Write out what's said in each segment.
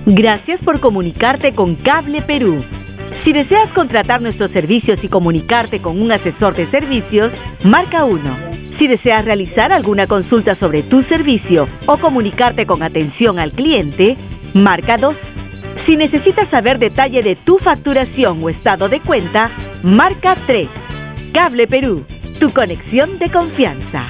Gracias por comunicarte con Cable Perú. Si deseas contratar nuestros servicios y comunicarte con un asesor de servicios, marca 1. Si deseas realizar alguna consulta sobre tu servicio o comunicarte con atención al cliente, marca 2. Si necesitas saber detalle de tu facturación o estado de cuenta, marca 3. Cable Perú, tu conexión de confianza.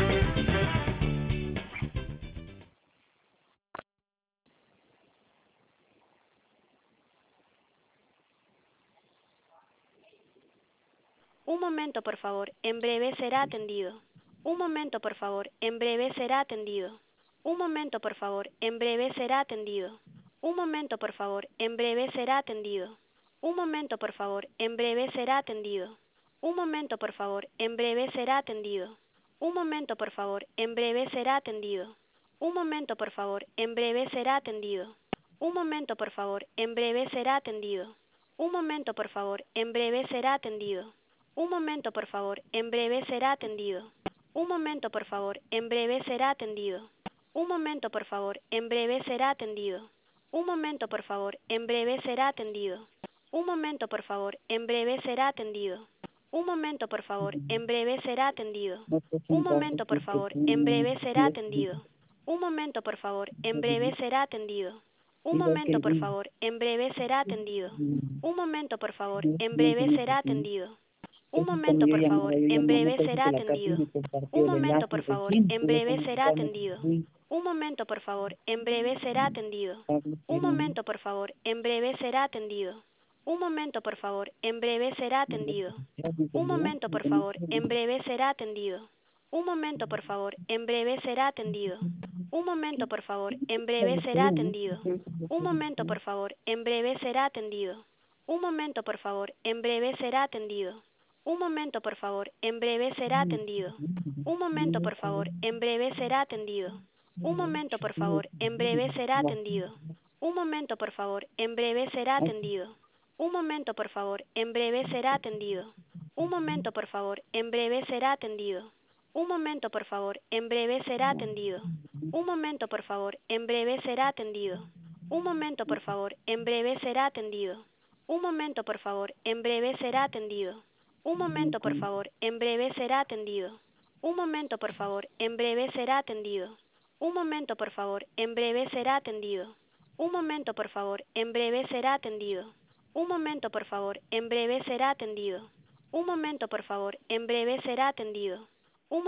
Un momento, por favor. En breve será atendido. Un momento, por favor. En breve será atendido. Un momento, por favor. En breve será atendido. Un momento, por favor. En breve será atendido. Un momento, por favor. En breve será atendido. Un momento, por favor. En breve será atendido. Un momento, por favor. En breve será atendido. Un momento, por favor. En breve será atendido. Un momento, por favor. En breve será atendido. Un momento, por favor. En breve será atendido. Un momento, por favor. En breve será atendido. Un momento, por favor. En breve será atendido. Un momento, por favor. En breve será atendido. Un momento, por favor. En breve será atendido. Un momento, por favor. En breve será atendido. Un momento, por favor. En breve será atendido. Un momento, por favor. En breve será atendido. Un momento, por favor. En breve será atendido. Un momento, por favor. En breve será atendido. Un momento, por favor. En breve será atendido. Un momento, por favor. En breve será atendido. Un momento, por favor. En breve será atendido. Un momento, por favor. En breve será atendido. Un momento, por favor. En breve será atendido. Un momento, por favor. En breve será atendido. Un momento, por favor. En breve será atendido. Un momento, por favor. En breve será atendido. Un momento, por favor. En breve será atendido. Un momento, por favor. En breve será atendido. Un momento, por favor. En breve será atendido. Un momento, por favor. En breve será atendido. Un momento, por favor. En breve será atendido. Un momento, por favor. En breve será atendido. Un momento, por favor. En breve será atendido. Un momento, por favor. En breve será atendido. Un momento, por favor. En breve será atendido. Un momento, por favor. En breve será atendido. Un momento, por favor. En breve será atendido. Un momento, por favor. En breve será atendido. Un momento, por favor. En breve será atendido. Un momento, por favor. En breve será atendido. Un momento, por favor. En breve será atendido. Un momento, por favor. En breve será atendido. Un momento, por favor. En breve será atendido. Un momento, por favor. En breve será atendido. Un momento, por favor. En breve será atendido.